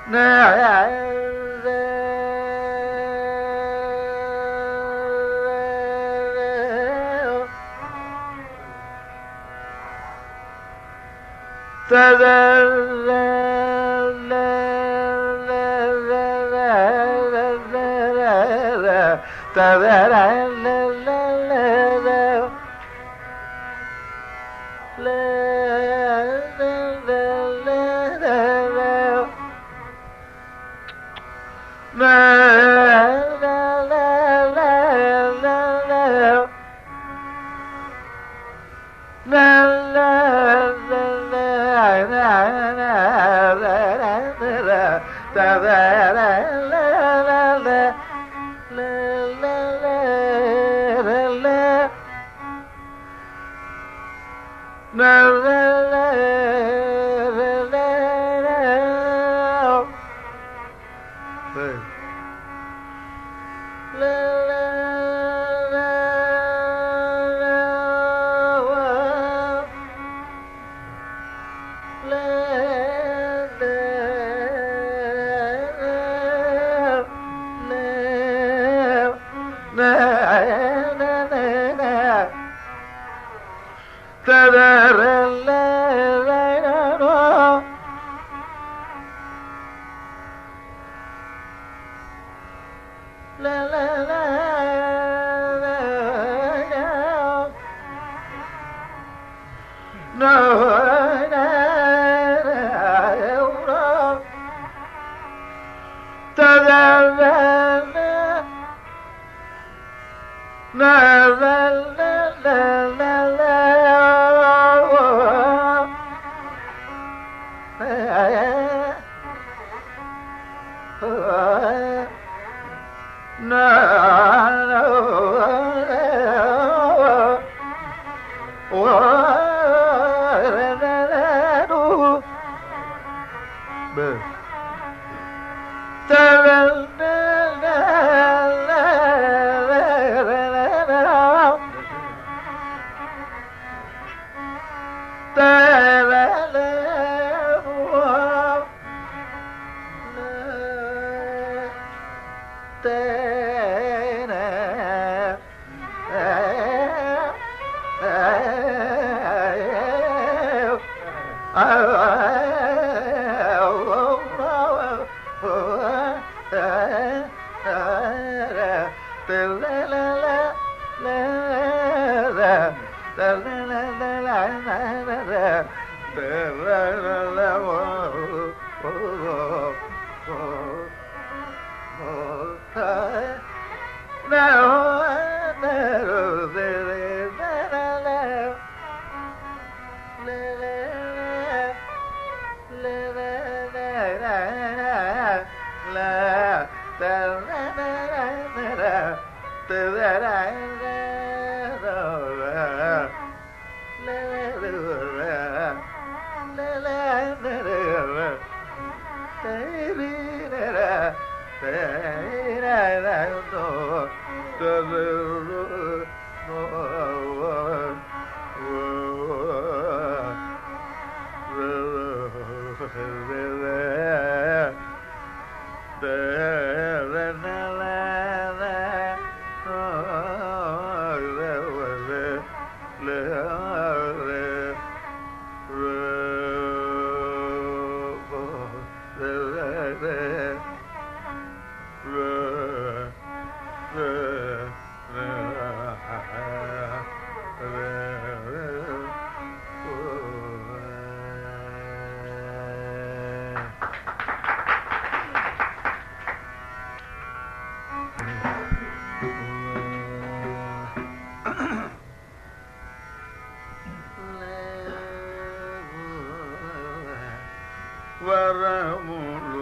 வரமுழு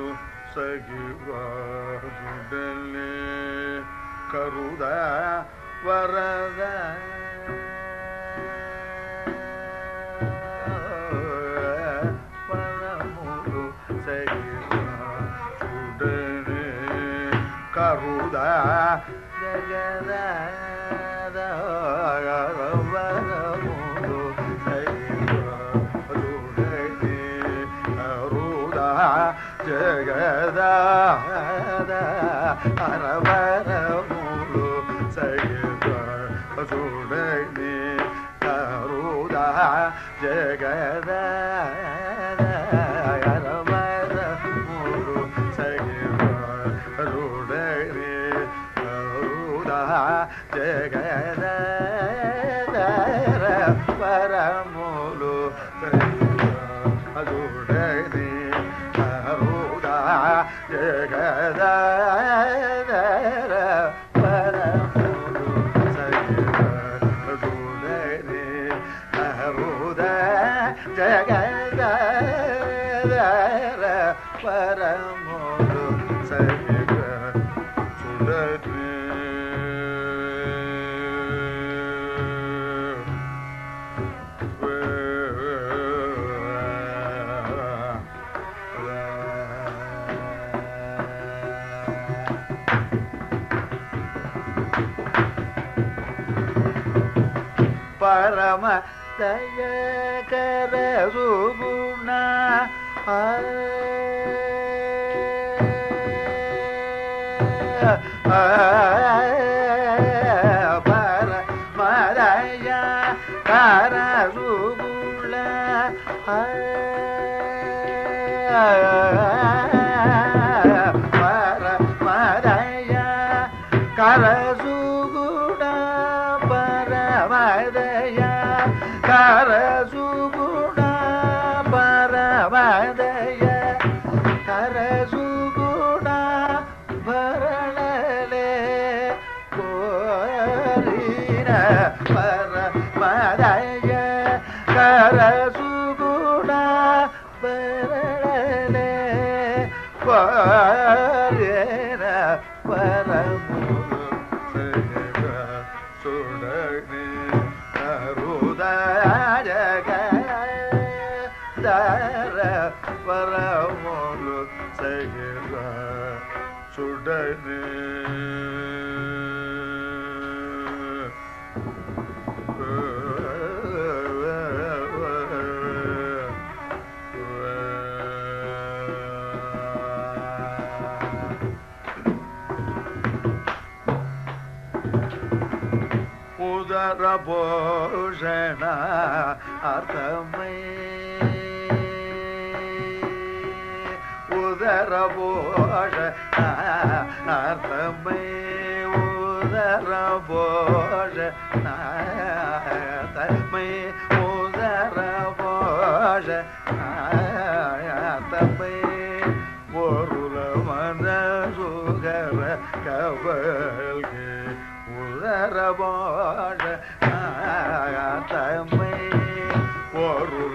சகிவாருடனே கருத வரத வரமுழு சகிவாருடனே கருத ஜகத வரமுழு சகிவாருடனே கருத ஜகத జగదాద అరవరములు సయుడని కరుదా జగదాద అరవరములు సయుడని కరుదా జగదాద పరములు అదుడని కరుదా జగదాదర పరములు అదుడని కరుదా జగదాదర పరములు చూడని పరమ దయకర సుగుణ పరమ దయకర సుగుణ పరమ దయకర సుగుణ పరమదయ కరసుగుణ పరమదయ కరసుగుణ భరణలే కోరిన పరమదయ కరసుగుణ భరణలే కోరిన పరములు చూడని జగదాదర పరములు సగిర చూడని ఉదర పోషణ అర్థమై ఉదర పోషణ అర్థమై ఉదర పోషణ అర్థమై ఉదర పోషణ అర్థమై పొరుల మనసుగర కవల్కి உதரபோட தம்மை பொருள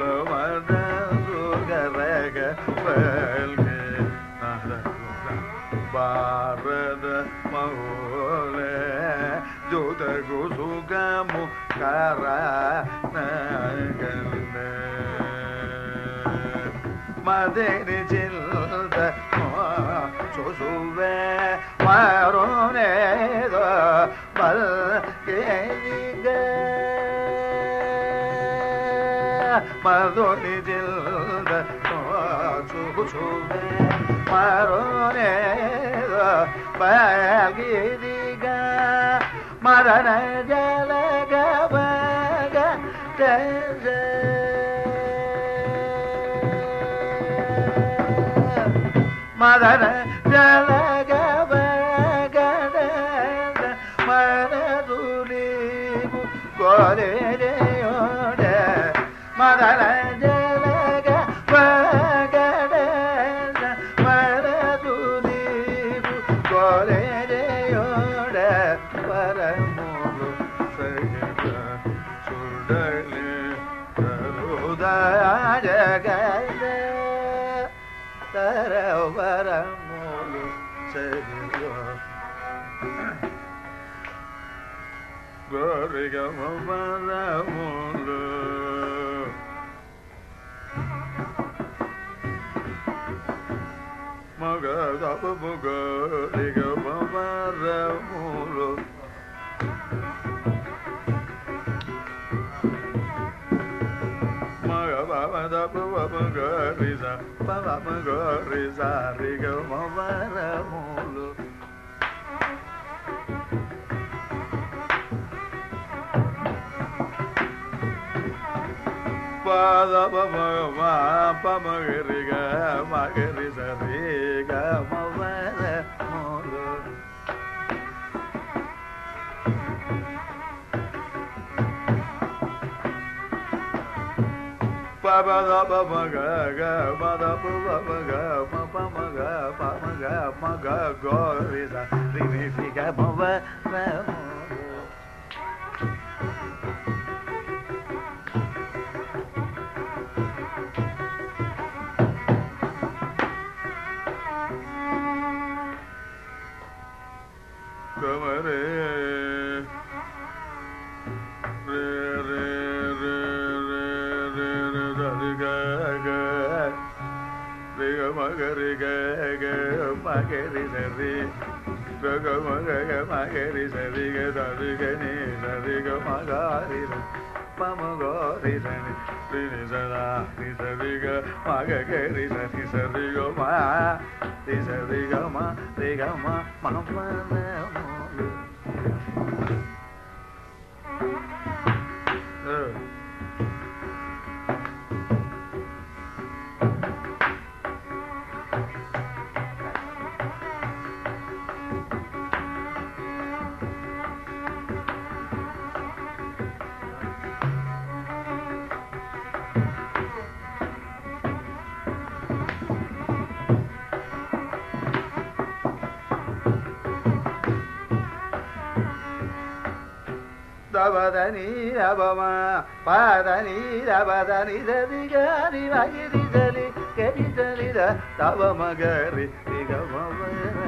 மதசுகரக பல்கே பாரத மௌல ஜோத குசுகமு கரணகல்ல மதனி சில்த சுசுவே மருனேதோ மல்கேக மதுனி ஜில்த சுசுவே மருனேதோ மல்கேக மதன ஜலகவக ஜய மதன ஜலகவகட மனதுலிபு கோலேயோட மதன ஜலகவகட மனதுலிபு கோலேயோட பரமுலு சகித சுடலி கருதா ஜகத தரவரமுலு சகித கோரிகமரமுலு மகதபு கோரிகமரமுலு மக Dabadani abama padani dabadani dadigari magiri dali keri dali da dabamagari digamavara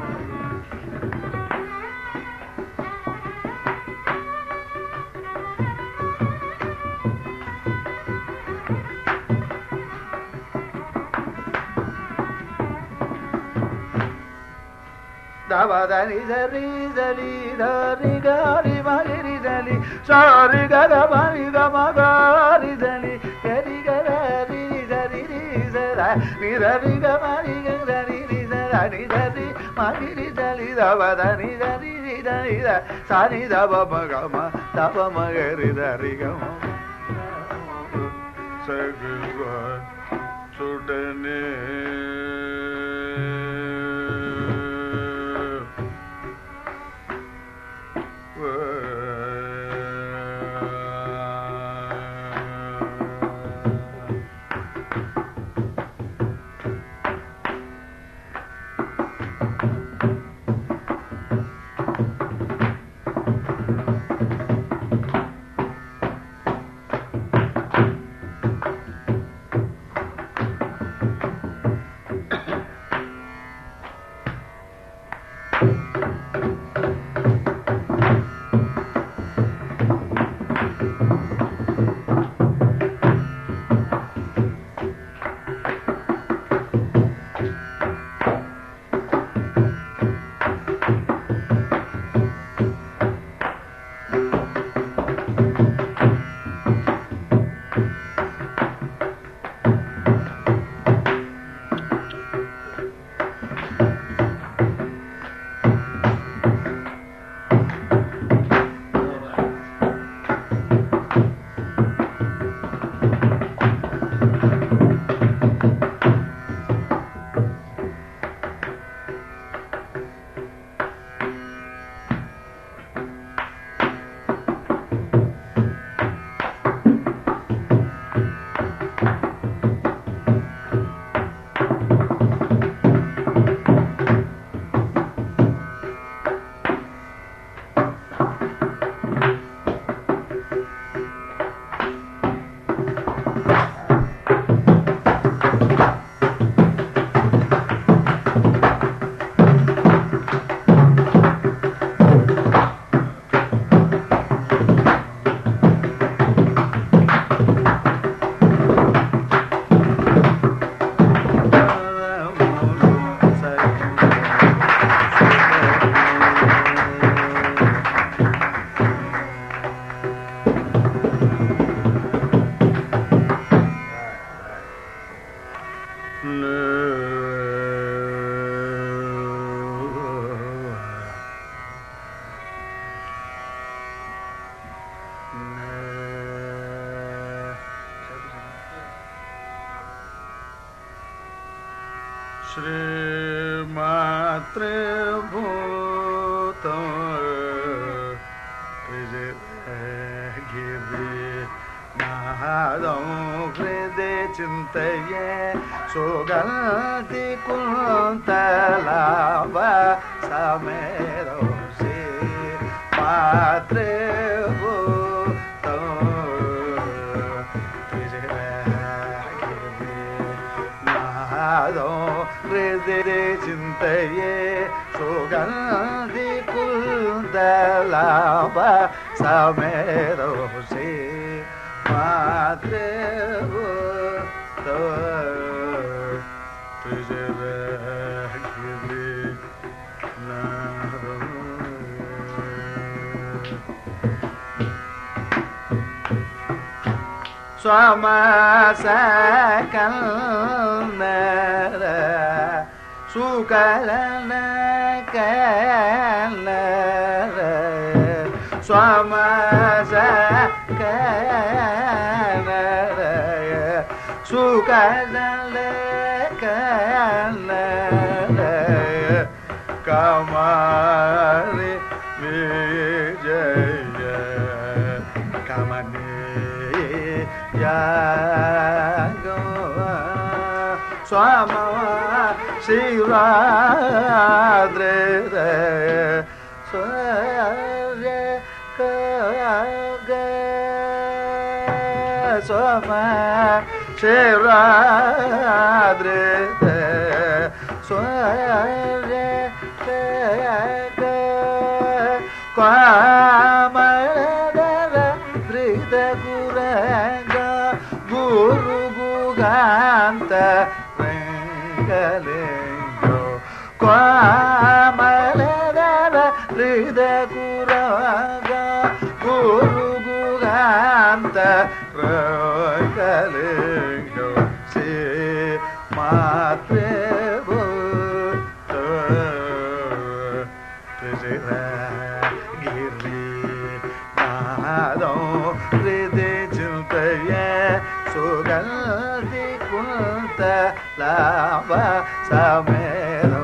Dabadani dali dali dari gari magiri dali sari gaga mani gamagari dali keri gari dali dali ni dali gamani dali dali dali magiri dali dabadani dali dali sani dabamagama dabamagari dali gama sagwa sudane श्रीमात्रे भूतं गिरिनादं हृदि चिन्तये सुगन्धि कुन्तलाभ समेरो श्रीमात्रे हृदय चिन्तये सुगन्धि कुन्दलाभ समेरो श्रीमात्रे Swamasakal Sukalana Kalana Swamasakal Sukalana Kalana Kamari Vijaya Kamani Swama Shiradre Sware Kaga Swama Shiradre Sware Kaga Kwamadara Drita Guranga Guru Guganta Rengalingo Kwamaladara Rida Guranga Guru Guganta Rengalingo Si Matre Bhutta Tejira Giri Nadam Rida Chiltaye Sugaldi Kuntalava Samero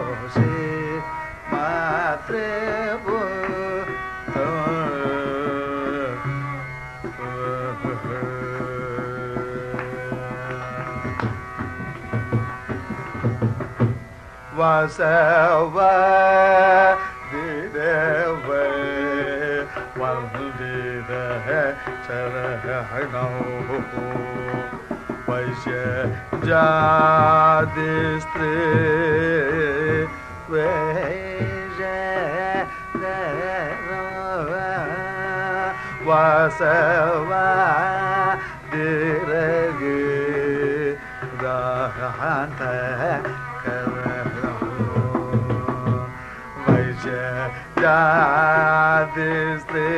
Matre Vasava Dideva Valdida Charahano Vaishya Jadistri Vaishya Vasava Diragi Rahanta Karano Vaishya Jadistri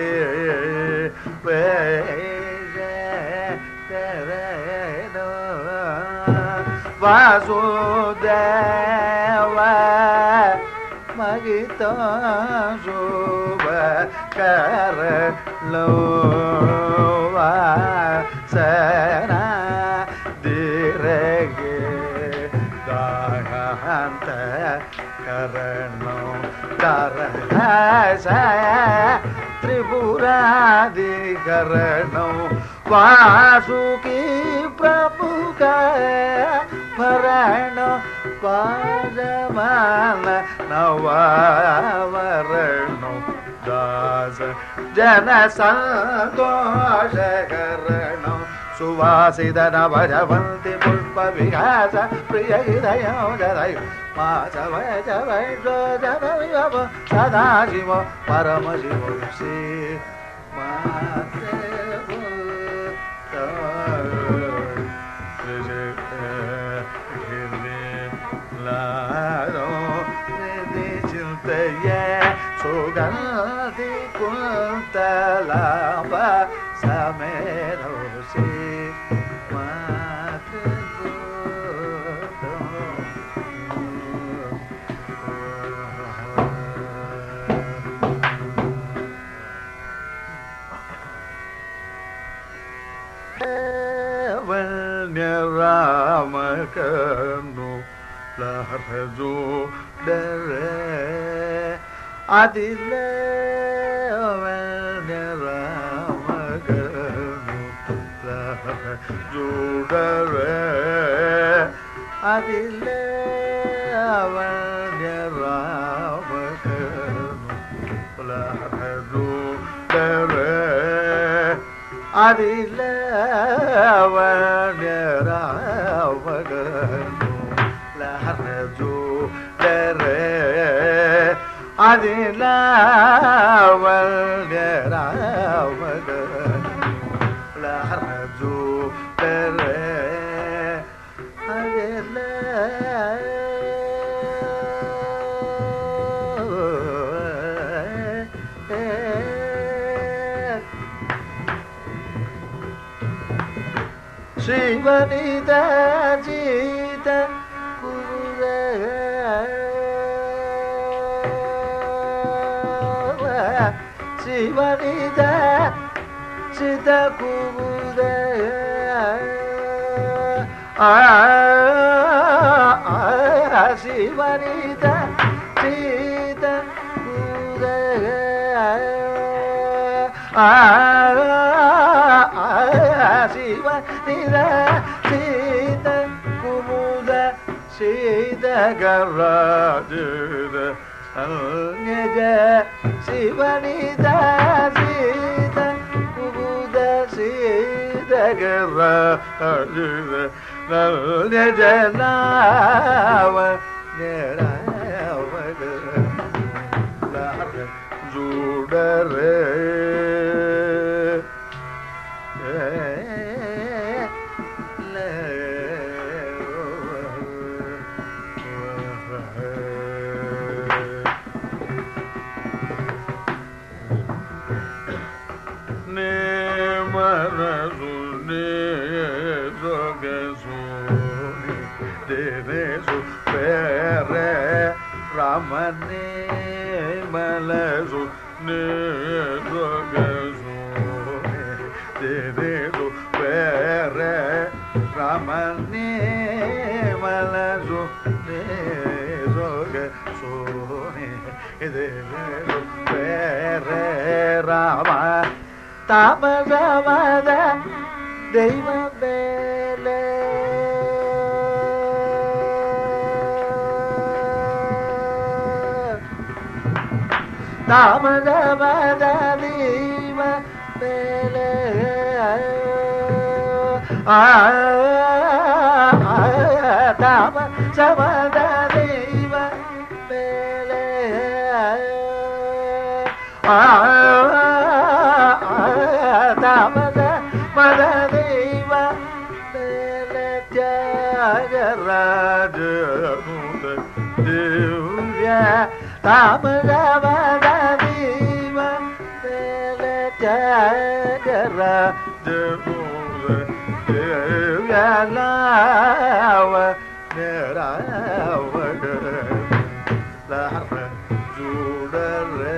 Vasudeva Magita Shubha Karlova Sana Direge Dahanta Karano Darasa Tripuradi Karano Vasuki Prabhuka Parano Pajamana Navavarano Dasa Jana Santosha Karano Suvasidana Vajavanti Pulpa Vigasa Priya Hidaya Jadayu Masavaya Javaya Jadavaya Sadashiva Paramashiva Si Matevo Sugaldi Kuntalava Samero Si Ramakanu la re do de re adile ve ne ra ma ga la re do de re adile ve ne ra ma ga la re do de re adile ve ne ra ma ga la re do de re adila wal dera wada la raju tere adila Shivanita jita Shivanita Sita Kubuda Shivanita Sita Kubuda Shivanita Sita Kubuda Sita Garajada Alnyaja Shivanita Sita Kubuda Sita Garajada Alnyaja Lava Nerawa Lara Judare Ramane malazo ne zogazo devedo pere Ramane malazo ne zogazo devedo pere Rama tamazavada deva bele Tamadavadaliva Bele Tamadavadaliva Bele Tamadavadaliva Bele Jagarajamuda Divya Tamadavadaliva Bele Jagara Demuda Devya Lava Nerawa Lara Judare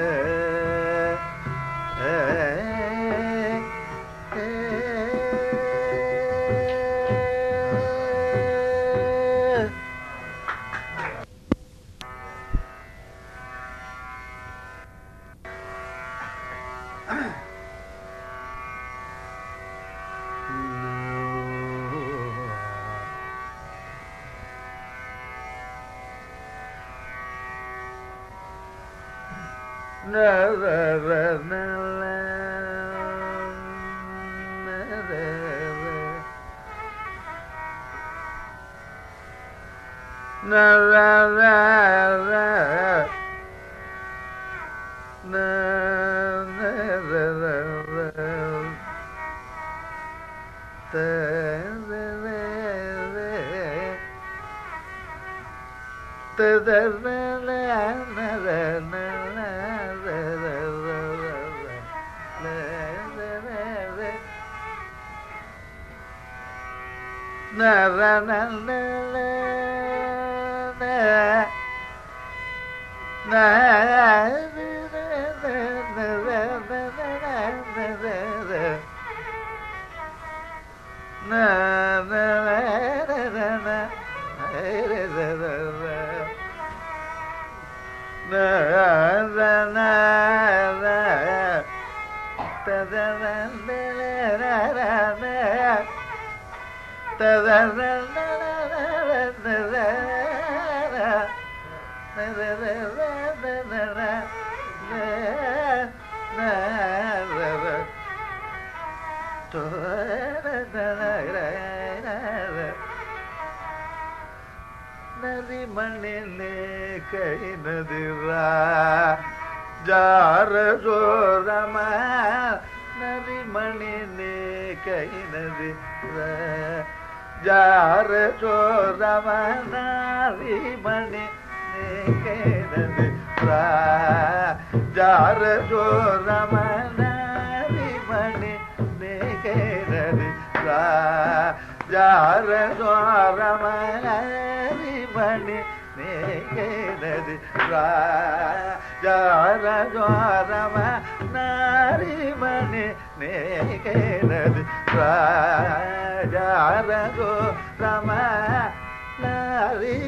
na na na na na நரிமணிலே கைனதிரா ஜார ஜோரம நரிமணிலே கைனதிரா ஜார ஜோரம நரிமணி கைனதிரா ஜார ஜோரம நரிமணி கைனதிரா ஜார ஜோரம மணி நேகேனது ராஜார ஜோரம நாரிமணி நேகேனது ராஜார ஜோரம நாரி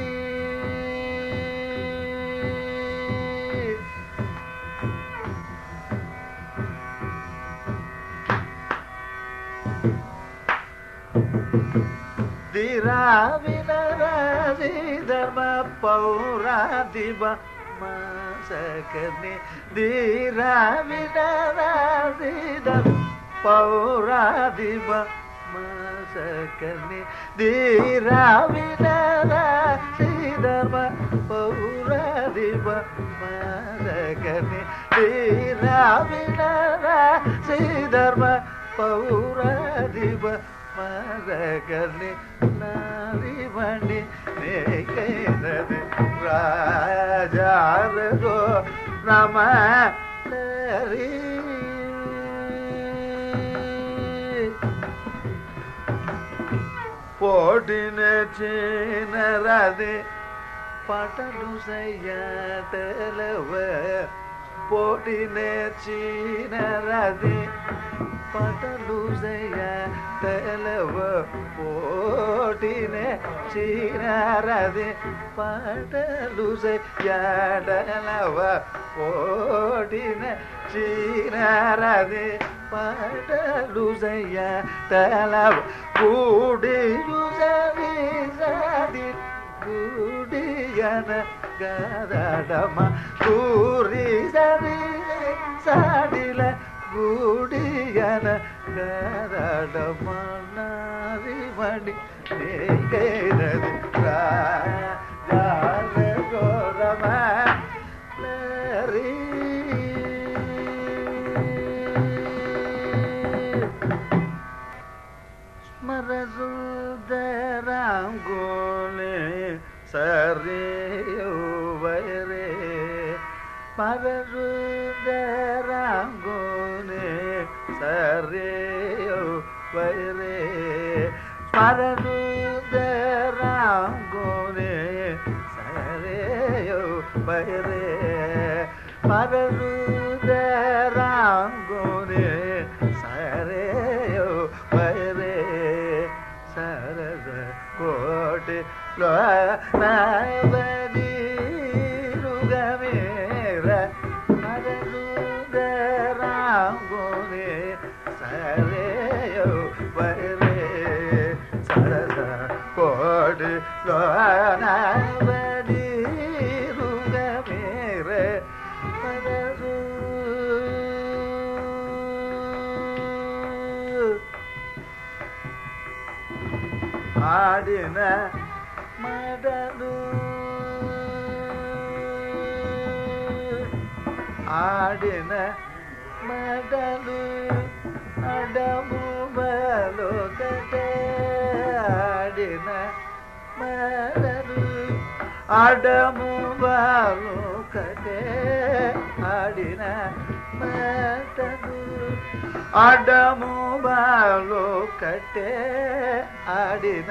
திராவினராசி தர்ம பௌராதிப மாசகனே திராவினராசி தர்ம பௌராதிப மாசகனே திராவினராசி தர்ம பௌராதிப மாசகனே திராவினராசி தர்ம பௌராதிப மரகனே நாரிமணி நேகேனது ராஜாரோ ரம நரி போட்டின சீனரது பட்டடு செய்யலவ போட்டின சீனரது பட்டடு செய்ய தெலவ போட்டினே சீனரது பட்டடு செய்யலவ போட்டினே சீனரது பட்டடு செய்ய தெலவ கூடியுசவி சதி கூடியன கதடம கூறி சரி சாடில கூடியன கரடமணி நேகேனது ராஜார கோரம நரி ஸ்மரசுந்தராங்கோலே சரேயோவரே ஸ்மரசுந்தராங்கோலே சரேயோ வைரே ஸ்மரசுந்தராங்கோலே சரேயோ வைரே ஸ்மரசுந்தராங்கோலே சரேயோ வைரே சரத கோட்டி நவதி ருகமேர ஸ்மரசுந்தராங்கோலே சரேயோ வைரே சரத கோட்டி நவதி ருகமேர ஆடின மடலு ஆடின மடலு அடமு பலோகட்டே ஆடின மடலு அடமு பலோகட்டே ஆடின மடலு அடமு பலோகட்டே ஆடின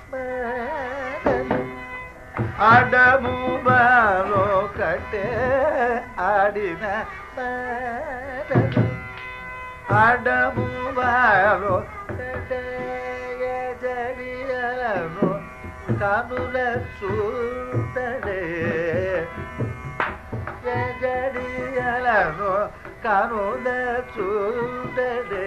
அடமு பலோகட்டே ஆடின அடமு பலோகட்டே ஜடியலோ கனுல சூழ்த்தடே ஜடியலனோ கருத சுடரே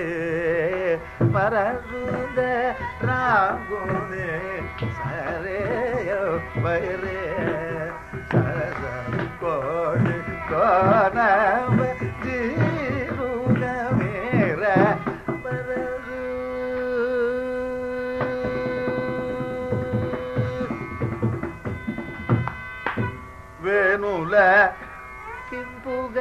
மரசுத ராகுதே சரேயோ வைரே சரச கோடி கோணவ ஜீருக மேர பரசு வேணுல கிம்புக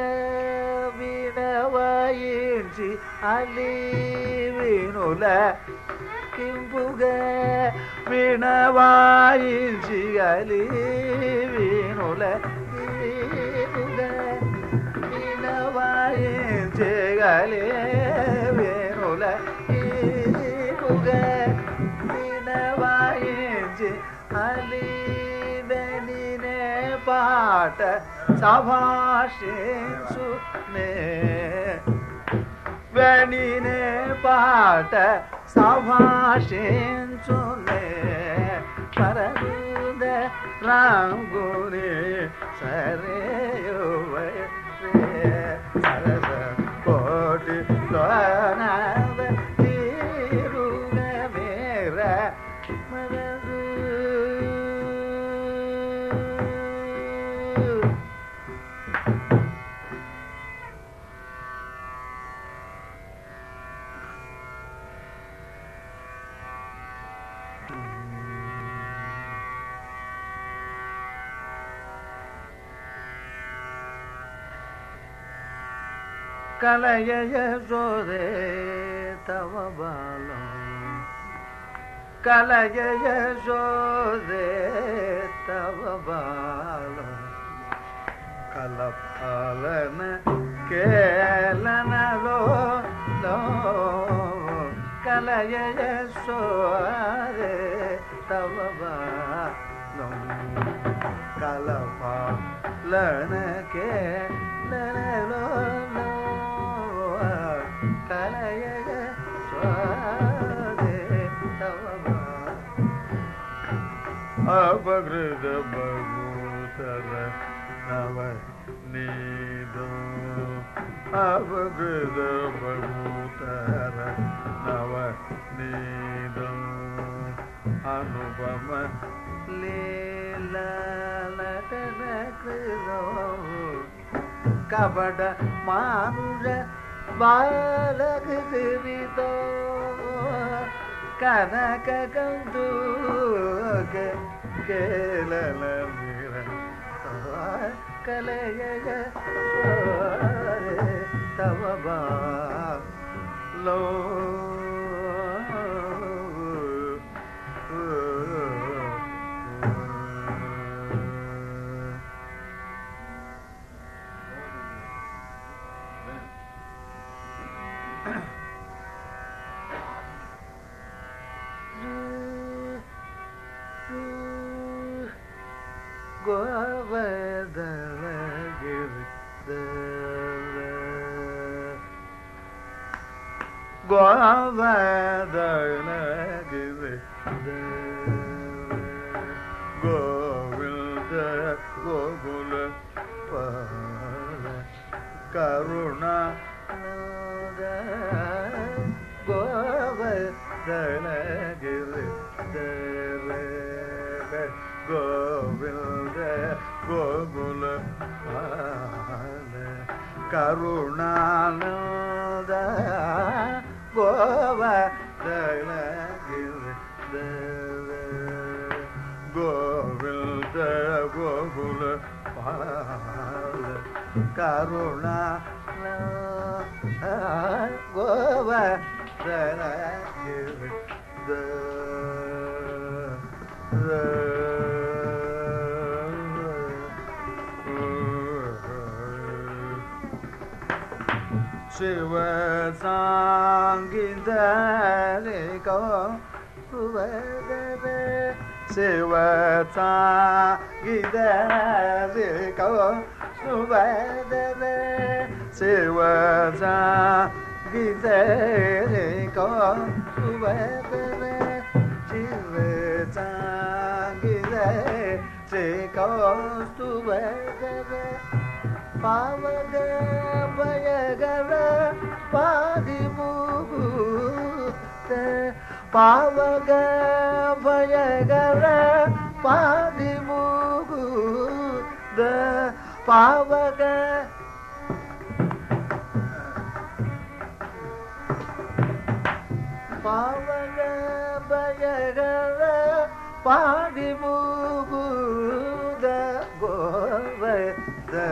வினவாயிஞ்சி அலி வேணுல கிம்புக வினவாயிஞ்சி அலி வேணுல கிம்புக வினவாயிஞ்சி அலி வேணுல கிம்புக வினவாயிஞ்சி அலி பாட்ட சபாஷேசு நே வேணினே பாட்ட சபாஷேசு நே பரதுத ராங்குனே சரேயோவே சரச கோடி தோனவ தீருக மேர மரது கலய யசோதே தவ பாலம் கலய யசோதே தவ பாலம் கலபாலன கேலனலோ கலய யசோதே தவ பாலம் கலபாலன கேலனலோ கலயக சுவாதே தவ அபகிருத பகூதர நவ நீதோ அபகிருத பகூதர நவ நீதோ அனுபம லீலா நடன கிருதோ கபட மானுஷ பாலகு திரிதோ கனக கந்தூக கேலல மிர கலையக தவ லோ கோவர்தனகிரி கோவிந்த கோகுல பால கருணா கோவர்தனகிரி கோவிந்த கோகுல பால கருணானந்த கோவர்தனகிரி கோவிந்த கோகுல பால கருணா கோவர்தனகிரி சிவ சாங்கிதோ சுவதர சிவ சாங்கிதோ சுவதர சிவ சாங்கிதோ சுவதர சிவ சாங்கிதோ சுவதர பாவக பயகர பாதிமுகூர்த்த பாவக பயகர பாதிமுகூர்த்த பாவக பாவக பயகர பாதிமுகூர்த்த கோவர்தன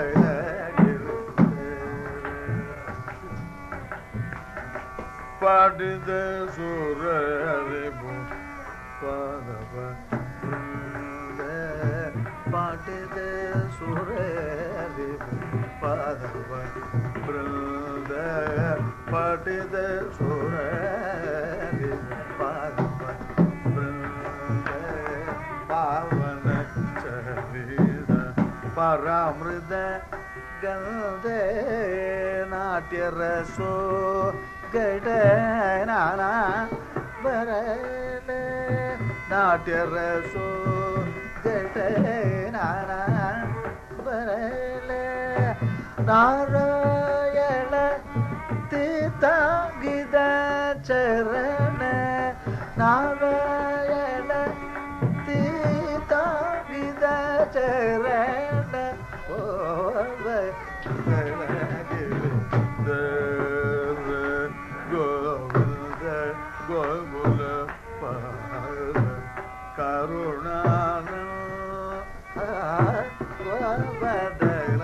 பாடுத சூரரிபு பாதவ பாடுத சூரரிபு பாதவ பிருந்த பாடுத சூரரிபு பாதவ பிருந்த பாவன சரித பராமிருத கந்தே நாட்டியரசோ கட நானா பரல நாட்டியரசோ கட நானா பரல நாராயண தீர்த்தாகித சரண நாராயண தீர்த்தாகித சரண ஓவ கோகுல கருணான கோபதன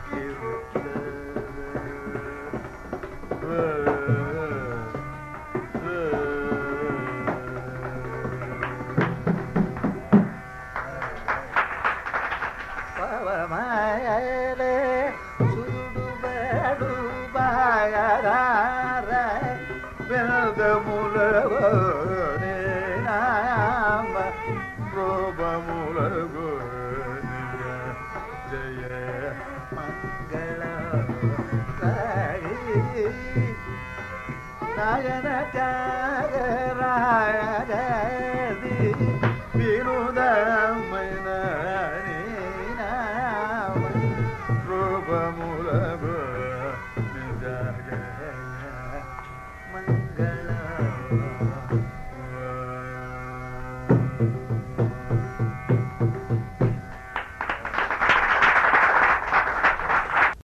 பவமயலே சுடுபடு பாயரார வேதமுலகோனே நாம ரோபமுலகோ ஜய மங்கள நயன தியாகராயதி வினுதமைன ரோபமுலகோ ஜய மங்கள